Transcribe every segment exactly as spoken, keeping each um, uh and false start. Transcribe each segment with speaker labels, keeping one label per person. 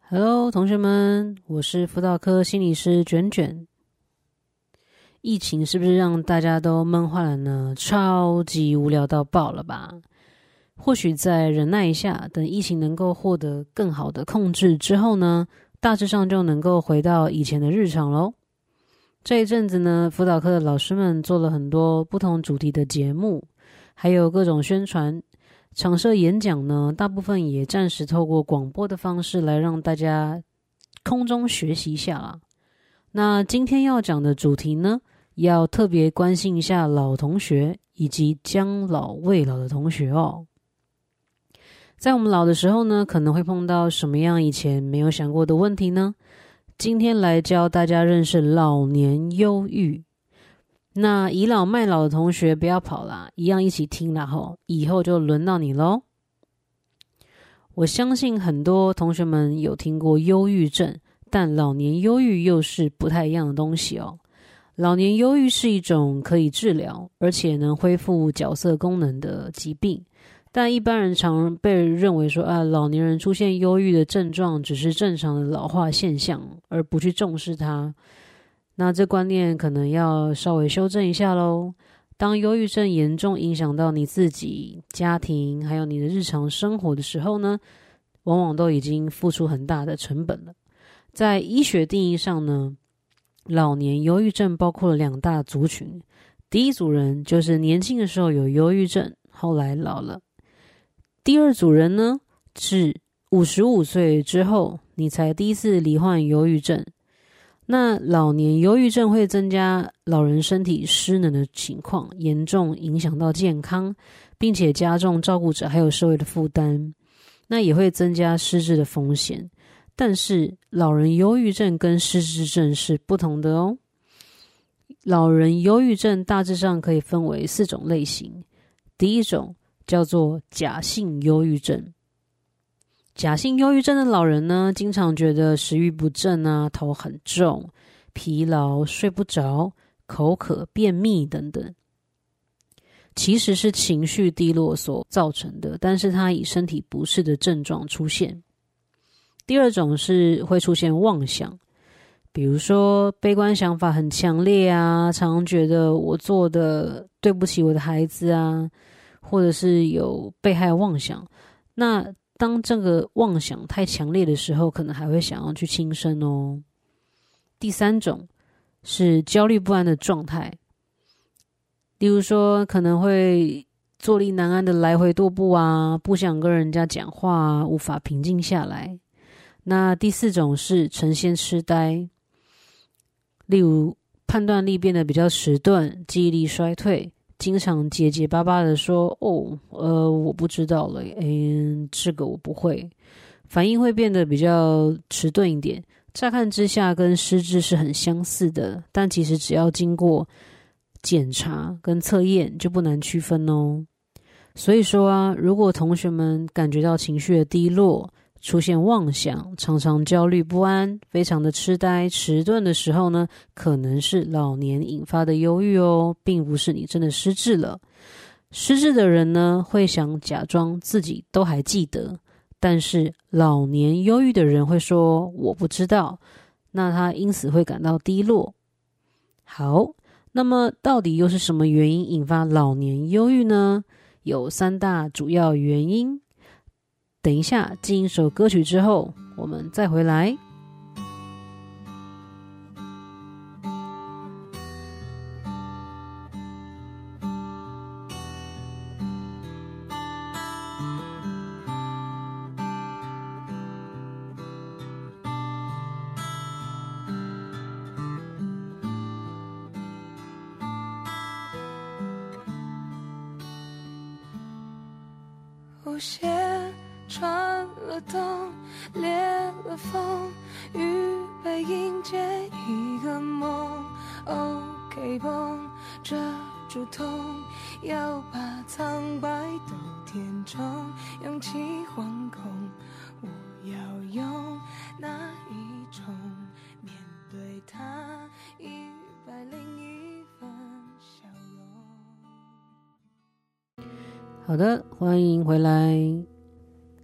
Speaker 1: Hello，同学们，我是辅导科心理师卷卷。疫情是不是让大家都闷坏了呢？超级无聊到爆了吧？或许再忍耐一下，等疫情能够获得更好的控制之后呢，大致上就能够回到以前的日常咯。这一阵子呢，辅导科的老师们做了很多不同主题的节目，还有各种宣传。场设演讲呢，大部分也暂时透过广播的方式来让大家空中学习一下啦。那今天要讲的主题呢，要特别关心一下老同学以及将老未老的同学哦。在我们老的时候呢，可能会碰到什么样以前没有想过的问题呢？今天来教大家认识老年忧郁。那倚老卖老的同学不要跑啦，一样一起听啦吼，以后就轮到你咯。我相信很多同学们有听过忧郁症，但老年忧郁又是不太一样的东西哦。老年忧郁是一种可以治疗，而且能恢复角色功能的疾病，但一般人常被认为说啊，老年人出现忧郁的症状只是正常的老化现象，而不去重视它。那这观念可能要稍微修正一下咯。当忧郁症严重影响到你自己、家庭还有你的日常生活的时候呢，往往都已经付出很大的成本了。在医学定义上呢，老年忧郁症包括了两大族群。第一组人就是年轻的时候有忧郁症，后来老了。第二组人呢，是五十五岁之后你才第一次罹患忧郁症。那老年忧郁症会增加老人身体失能的情况，严重影响到健康，并且加重照顾者还有社会的负担，那也会增加失智的风险。但是老人忧郁症跟失智症是不同的哦。老人忧郁症大致上可以分为四种类型。第一种叫做假性忧郁症。假性忧郁症的老人呢，经常觉得食欲不振啊，头很重，疲劳，睡不着，口渴、便秘等等。其实是情绪低落所造成的，但是他以身体不适的症状出现。第二种是会出现妄想，比如说悲观想法很强烈啊，常常觉得我做的对不起我的孩子啊，或者是有被害妄想。那当这个妄想太强烈的时候，可能还会想要去轻生哦。第三种是焦虑不安的状态，例如说可能会坐立难安的来回踱步啊，不想跟人家讲话啊，无法平静下来。那第四种是呈现痴呆，例如判断力变得比较迟钝，记忆力衰退，经常结结巴巴的说哦，呃，我不知道了，嗯，这个我不会，反应会变得比较迟钝一点。乍看之下跟失智是很相似的，但其实只要经过检查跟测验就不难区分哦。所以说啊，如果同学们感觉到情绪的低落，出现妄想，常常焦虑不安，非常的痴呆迟钝的时候呢，可能是老年引发的忧郁哦，并不是你真的失智了。失智的人呢，会想假装自己都还记得，但是老年忧郁的人会说我不知道，那他因此会感到低落。好，那么到底又是什么原因引发老年忧郁呢？有三大主要原因。等一下进一首歌曲之后，我们再回来。
Speaker 2: 舞鞋穿了洞，裂了缝，预备迎接一个梦。OK 绷遮住痛，要把苍白都填充，勇气惶恐，我要用哪一种面对它，一百零一分笑容。
Speaker 1: 好的，欢迎回来。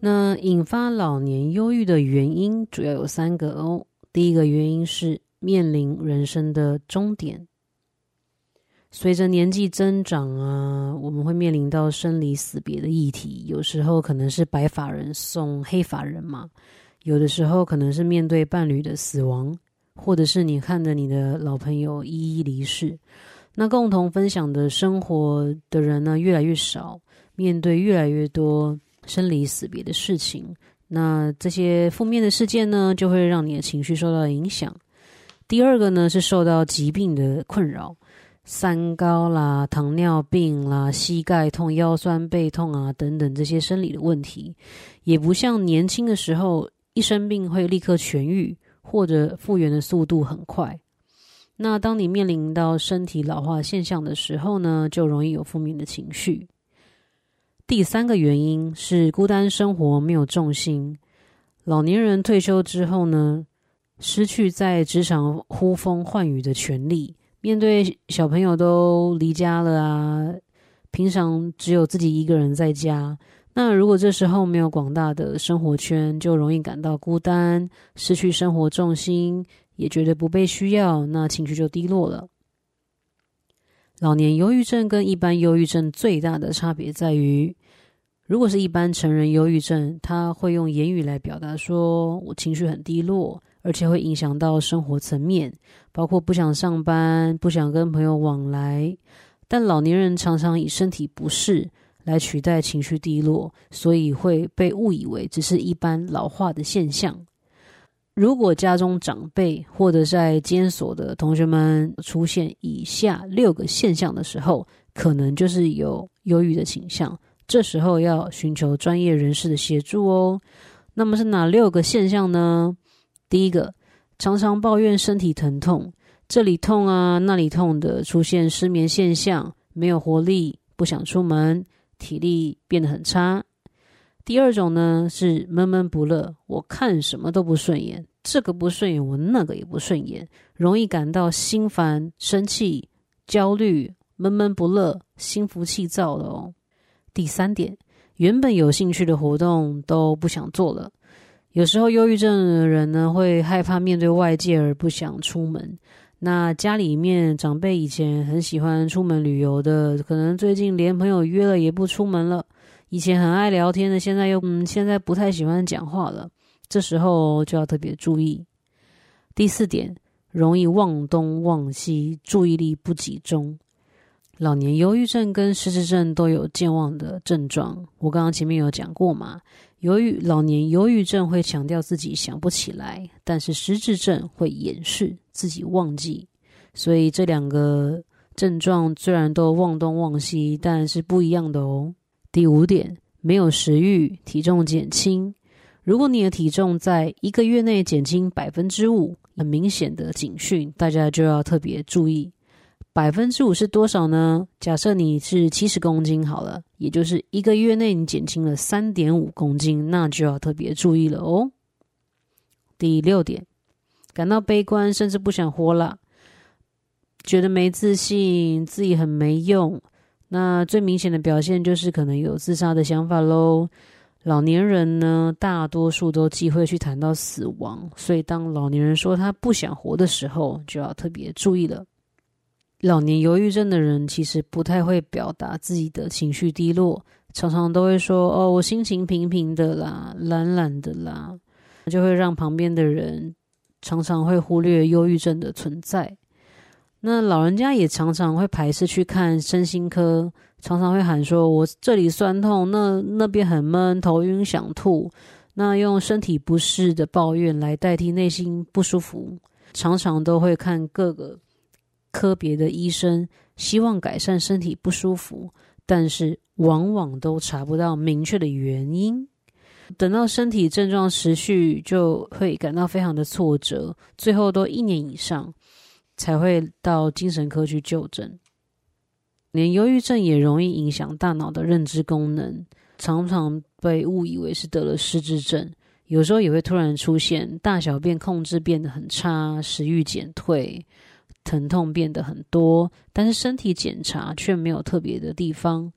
Speaker 1: 那引发老年忧郁的原因主要有三个哦。第一个原因是面临人生的终点，随着年纪增长啊，我们会面临到生离死别的议题，有时候可能是白发人送黑发人嘛，有的时候可能是面对伴侣的死亡，或者是你看着你的老朋友一一离世。那共同分享的生活的人呢越来越少，面对越来越多生离死别的事情，那这些负面的事件呢就会让你的情绪受到影响。第二个呢是受到疾病的困扰，三高啦、糖尿病啦、膝盖痛、腰酸背痛啊等等这些生理的问题，也不像年轻的时候一生病会立刻痊愈，或者复原的速度很快。那当你面临到身体老化现象的时候呢，就容易有负面的情绪。第三个原因是孤单生活没有重心。老年人退休之后呢，失去在职场呼风唤雨的权利，面对小朋友都离家了啊，平常只有自己一个人在家，那如果这时候没有广大的生活圈，就容易感到孤单，失去生活重心，也觉得不被需要，那情绪就低落了。老年忧郁症跟一般忧郁症最大的差别在于，如果是一般成人忧郁症，他会用言语来表达说我情绪很低落，而且会影响到生活层面，包括不想上班，不想跟朋友往来。但老年人常常以身体不适来取代情绪低落，所以会被误以为只是一般老化的现象。如果家中长辈或者在监所的同学们出现以下六个现象的时候，可能就是有忧郁的倾向，这时候要寻求专业人士的协助哦。那么是哪六个现象呢？第一个，常常抱怨身体疼痛，这里痛啊那里痛的，出现失眠现象，没有活力，不想出门，体力变得很差。第二种呢是闷闷不乐，我看什么都不顺眼，这个不顺眼，我那个也不顺眼，容易感到心烦、生气、焦虑，闷闷不乐，心浮气躁了哦。第三点，原本有兴趣的活动都不想做了。有时候忧郁症的人呢，会害怕面对外界而不想出门。那家里面长辈以前很喜欢出门旅游的，可能最近连朋友约了也不出门了。以前很爱聊天的，现在又嗯，现在不太喜欢讲话了。这时候就要特别注意。第四点，容易忘东忘西，注意力不集中。老年忧郁症跟失智症都有健忘的症状，我刚刚前面有讲过嘛。由于老年忧郁症会强调自己想不起来，但是失智症会掩饰自己忘记，所以这两个症状虽然都忘东忘西，但是不一样的哦。第五点，没有食欲，体重减轻。如果你的体重在一个月内减轻 百分之五， 很明显的警讯，大家就要特别注意。百分之五 是多少呢？假设你是七十公斤好了，也就是一个月内你减轻了 三点五公斤，那就要特别注意了哦。第六点，感到悲观，甚至不想活了，觉得没自信，自己很没用。那最明显的表现就是可能有自杀的想法咯。老年人呢，大多数都忌讳去谈到死亡，所以当老年人说他不想活的时候，就要特别注意了。老年忧郁症的人其实不太会表达自己的情绪低落，常常都会说哦，我心情平平的啦，懒懒的啦，就会让旁边的人常常会忽略忧郁症的存在。那老人家也常常会排斥去看身心科，常常会喊说我这里酸痛，那那边很闷，头晕想吐，那用身体不适的抱怨来代替内心不舒服，常常都会看各个科别的医生，希望改善身体不舒服，但是往往都查不到明确的原因。等到身体症状持续，就会感到非常的挫折，最后都一年以上才会到精神科去就诊。连忧郁症也容易影响大脑的认知功能，常常被误以为是得了失智症。有时候也会突然出现大小便控制变得很差，食欲减退，疼痛变得很多，但是身体检查却没有特别的地方。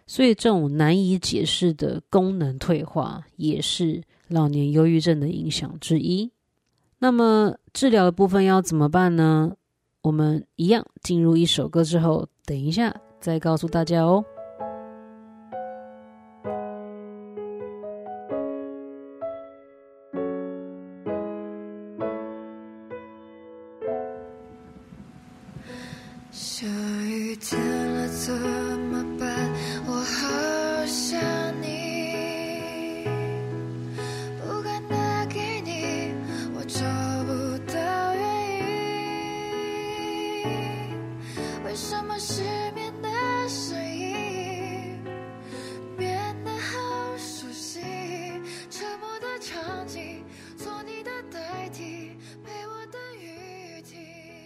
Speaker 1: 所以这种难以解释的功能退化也是老年忧郁症的影响之一。那么治疗的部分要怎么办呢？我们一样进入一首歌之后，等一下再告诉大家哦。
Speaker 2: 下雨天了怎么办？我好想你，不敢打给你，我找不到原因。为什么失眠的声音变得好熟悉？沉默的场景，做你的代替，陪我的雨停。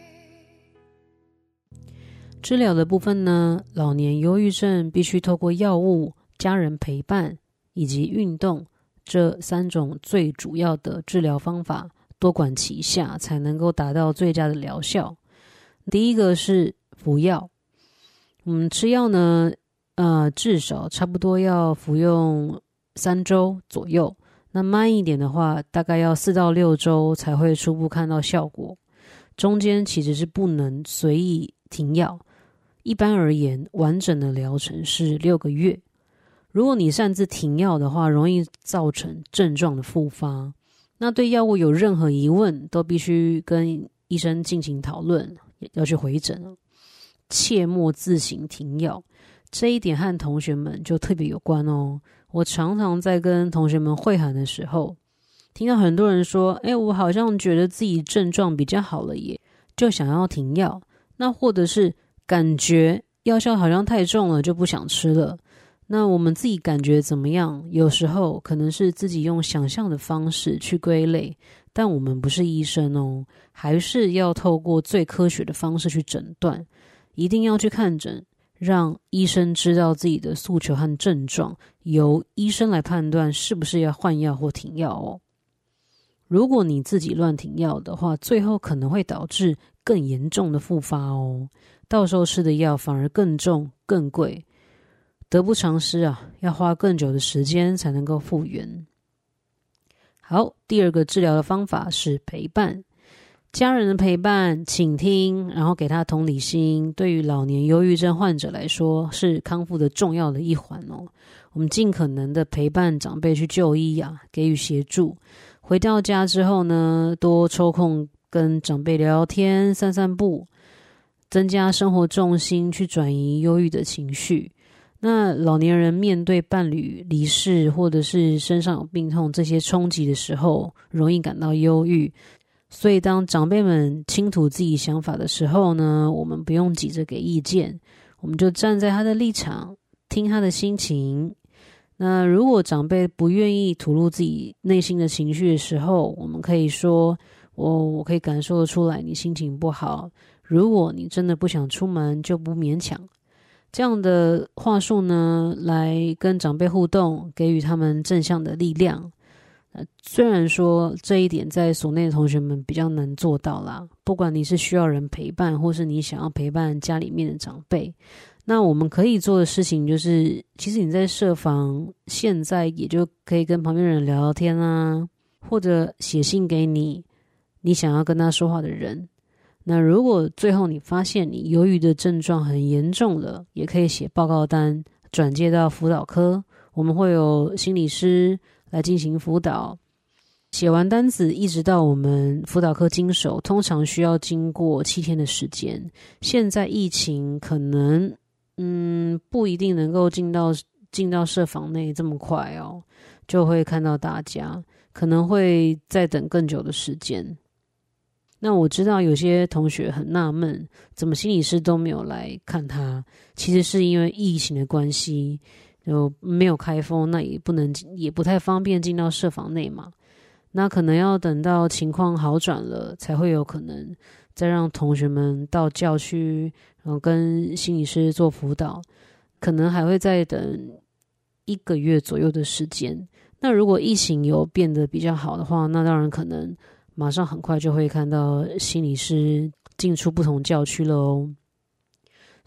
Speaker 1: 治疗的部分呢，老年忧郁症必须透过药物、家人陪伴以及运动这三种最主要的治疗方法多管齐下，才能够达到最佳的疗效。第一个是服药，嗯，吃药呢，呃，至少差不多要服用三周左右，那慢一点的话，大概要四到六周才会初步看到效果。中间其实是不能随意停药。一般而言，完整的疗程是六个月。如果你擅自停药的话，容易造成症状的复发。那对药物有任何疑问，都必须跟医生进行讨论，要去回诊。切莫自行停药，这一点和同学们就特别有关哦。我常常在跟同学们会谈的时候，听到很多人说，诶，我好像觉得自己症状比较好了耶，就想要停药。那或者是感觉药效好像太重了，就不想吃了。那我们自己感觉怎么样？有时候可能是自己用想象的方式去归类，但我们不是医生哦，还是要透过最科学的方式去诊断。一定要去看诊，让医生知道自己的诉求和症状，由医生来判断是不是要换药或停药哦。如果你自己乱停药的话，最后可能会导致更严重的复发哦。到时候吃的药反而更重更贵，得不偿失啊，要花更久的时间才能够复原。好，第二个治疗的方法是陪伴。家人的陪伴、倾听，然后给他同理心，对于老年忧郁症患者来说是康复的重要的一环哦。我们尽可能的陪伴长辈去就医啊，给予协助。回到家之后呢，多抽空跟长辈聊聊天、散散步，增加生活重心，去转移忧郁的情绪。那老年人面对伴侣离世或者是身上有病痛这些冲击的时候，容易感到忧郁。所以当长辈们倾吐自己想法的时候呢，我们不用急着给意见，我们就站在他的立场，听他的心情。那如果长辈不愿意吐露自己内心的情绪的时候，我们可以说，我我可以感受得出来你心情不好，如果你真的不想出门，就不勉强。这样的话术呢，来跟长辈互动，给予他们正向的力量。呃，虽然说这一点在所内的同学们比较难做到啦，不管你是需要人陪伴，或是你想要陪伴家里面的长辈，那我们可以做的事情就是，其实你在设防，现在也就可以跟旁边人聊聊天啊，或者写信给你你想要跟他说话的人。那如果最后你发现你忧郁的症状很严重了，也可以写报告单转介到辅导科，我们会有心理师来进行辅导。写完单子一直到我们辅导科经手，通常需要经过七天的时间。现在疫情可能嗯不一定能够进到进到社房内这么快哦，就会看到大家，可能会再等更久的时间。那我知道有些同学很纳闷，怎么心理师都没有来看他？其实是因为疫情的关系，就没有开封，那也不能也不太方便进到社房内嘛。那可能要等到情况好转了，才会有可能再让同学们到教区，然后跟心理师做辅导，可能还会再等一个月左右的时间。那如果疫情有变得比较好的话，那当然可能马上很快就会看到心理师进出不同教区了哦。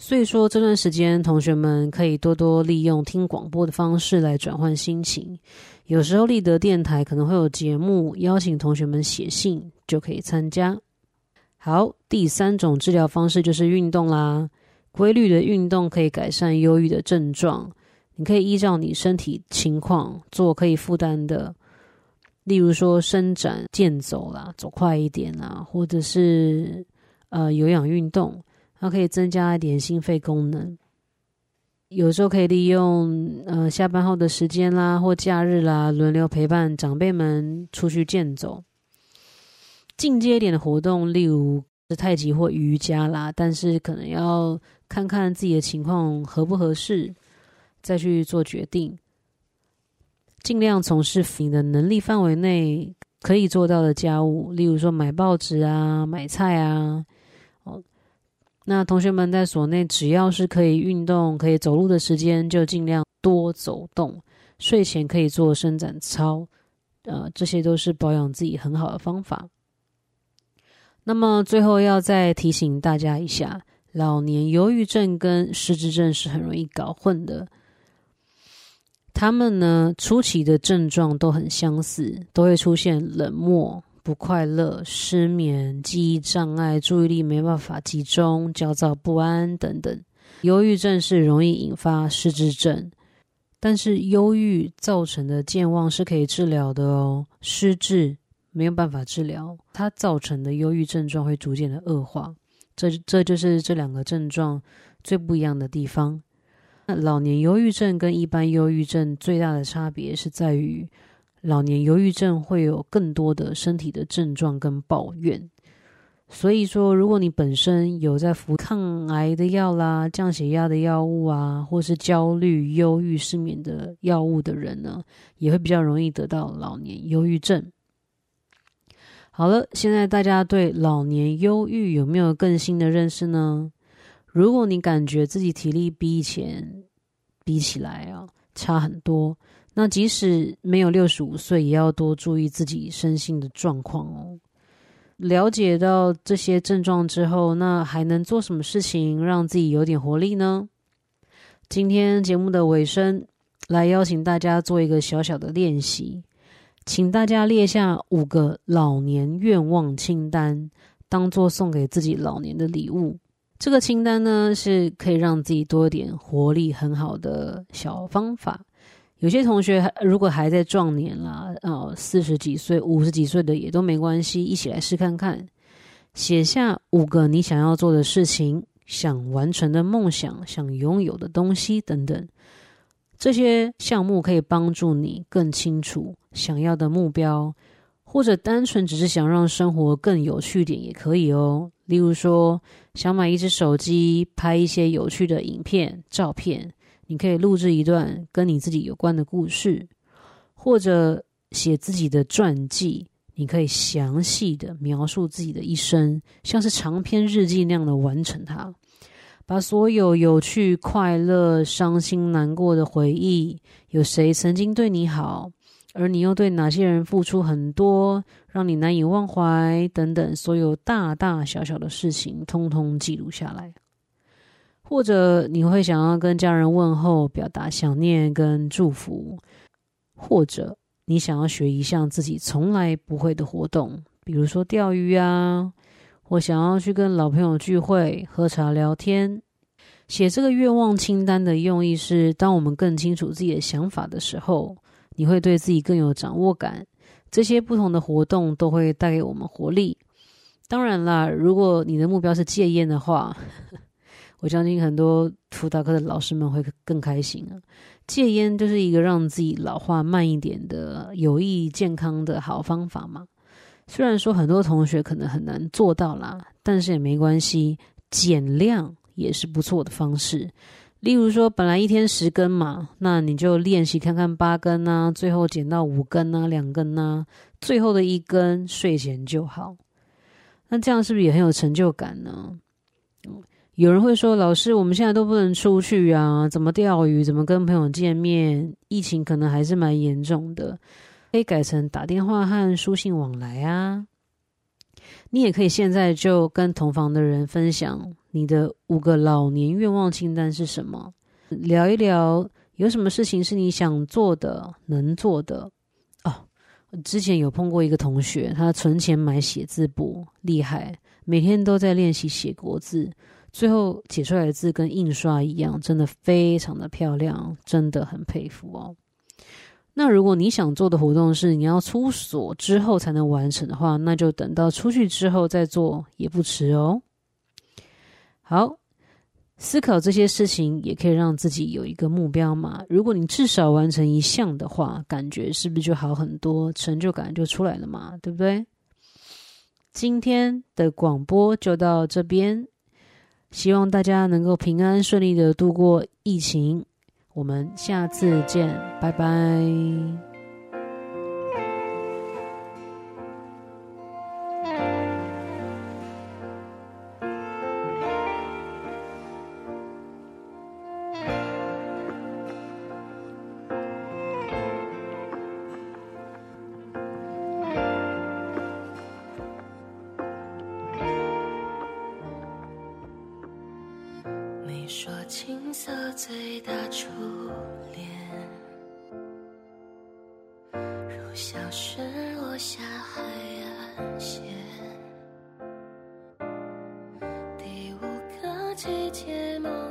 Speaker 1: 所以说这段时间同学们可以多多利用听广播的方式来转换心情，有时候立德电台可能会有节目邀请同学们写信，就可以参加。好，第三种治疗方式就是运动啦。规律的运动可以改善忧郁的症状，你可以依照你身体情况做可以负担的，例如说伸展、健走啦，走快一点啦，或者是呃有氧运动，它可以增加一点心肺功能。有时候可以利用呃下班后的时间啦，或假日啦，轮流陪伴长辈们出去健走。进阶一点的活动，例如是太极或瑜伽啦，但是可能要看看自己的情况合不合适，再去做决定。尽量从事你的能力范围内可以做到的家务，例如说买报纸啊、买菜啊。哦，那同学们在所内只要是可以运动、可以走路的时间，就尽量多走动。睡前可以做伸展操，呃，这些都是保养自己很好的方法。那么最后要再提醒大家一下，老年忧郁症跟失智症是很容易搞混的。他们呢，初期的症状都很相似，都会出现冷漠、不快乐、失眠、记忆障碍、注意力没办法集中、焦躁不安等等。忧郁症是容易引发失智症，但是忧郁造成的健忘是可以治疗的哦，失智没有办法治疗，它造成的忧郁症状会逐渐的恶化，这这就是这两个症状最不一样的地方。那老年忧郁症跟一般忧郁症最大的差别是在于，老年忧郁症会有更多的身体的症状跟抱怨。所以说，如果你本身有在服抗癌的药啦、降血压的药物啊，或是焦虑、忧郁、失眠的药物的人呢，也会比较容易得到老年忧郁症。好了，现在大家对老年忧郁有没有更新的认识呢？如果你感觉自己体力比以前比起来啊差很多，那即使没有六十五岁，也要多注意自己身心的状况哦。了解到这些症状之后，那还能做什么事情让自己有点活力呢？今天节目的尾声，来邀请大家做一个小小的练习。请大家列下五个老年愿望清单，当作送给自己老年的礼物。这个清单呢，是可以让自己多一点活力很好的小方法。有些同学如果还在壮年啦，哦，四十几岁、五十几岁的也都没关系，一起来试看看。写下五个你想要做的事情、想完成的梦想、想拥有的东西等等。这些项目可以帮助你更清楚想要的目标，或者单纯只是想让生活更有趣点也可以哦。例如说，想买一只手机，拍一些有趣的影片、照片，你可以录制一段跟你自己有关的故事，或者写自己的传记，你可以详细的描述自己的一生，像是长篇日记那样的完成它。把所有有趣、快乐、伤心、难过的回忆，有谁曾经对你好，而你又对哪些人付出很多，让你难以忘怀等等，所有大大小小的事情通通记录下来。或者你会想要跟家人问候，表达想念跟祝福，或者你想要学一项自己从来不会的活动，比如说钓鱼啊，或想要去跟老朋友聚会、喝茶聊天。写这个愿望清单的用意是，当我们更清楚自己的想法的时候，你会对自己更有掌握感。这些不同的活动都会带给我们活力。当然啦，如果你的目标是戒烟的话，我相信很多辅导课的老师们会更开心啊。戒烟就是一个让自己老化慢一点的有益健康的好方法嘛。虽然说很多同学可能很难做到啦，但是也没关系，减量也是不错的方式。例如说本来一天十根嘛，那你就练习看看八根啊，最后减到五根啊，两根啊，最后的一根睡前就好。那这样是不是也很有成就感呢？有人会说，老师我们现在都不能出去啊，怎么钓鱼，怎么跟朋友见面，疫情可能还是蛮严重的，可以改成打电话和书信往来啊。你也可以现在就跟同房的人分享你的五个老年愿望清单是什么？聊一聊有什么事情是你想做的、能做的。哦，之前有碰过一个同学，他存钱买写字簿，厉害，每天都在练习写国字，最后写出来的字跟印刷一样，真的非常的漂亮，真的很佩服哦。那如果你想做的活动是你要出所之后才能完成的话，那就等到出去之后再做也不迟哦。好，思考这些事情也可以让自己有一个目标嘛。如果你至少完成一项的话，感觉是不是就好很多，成就感就出来了嘛，对不对？今天的广播就到这边，希望大家能够平安顺利的度过疫情。我们下次见，拜拜。
Speaker 2: 没说青涩最大初恋，如消失落下海岸线，第五个季节梦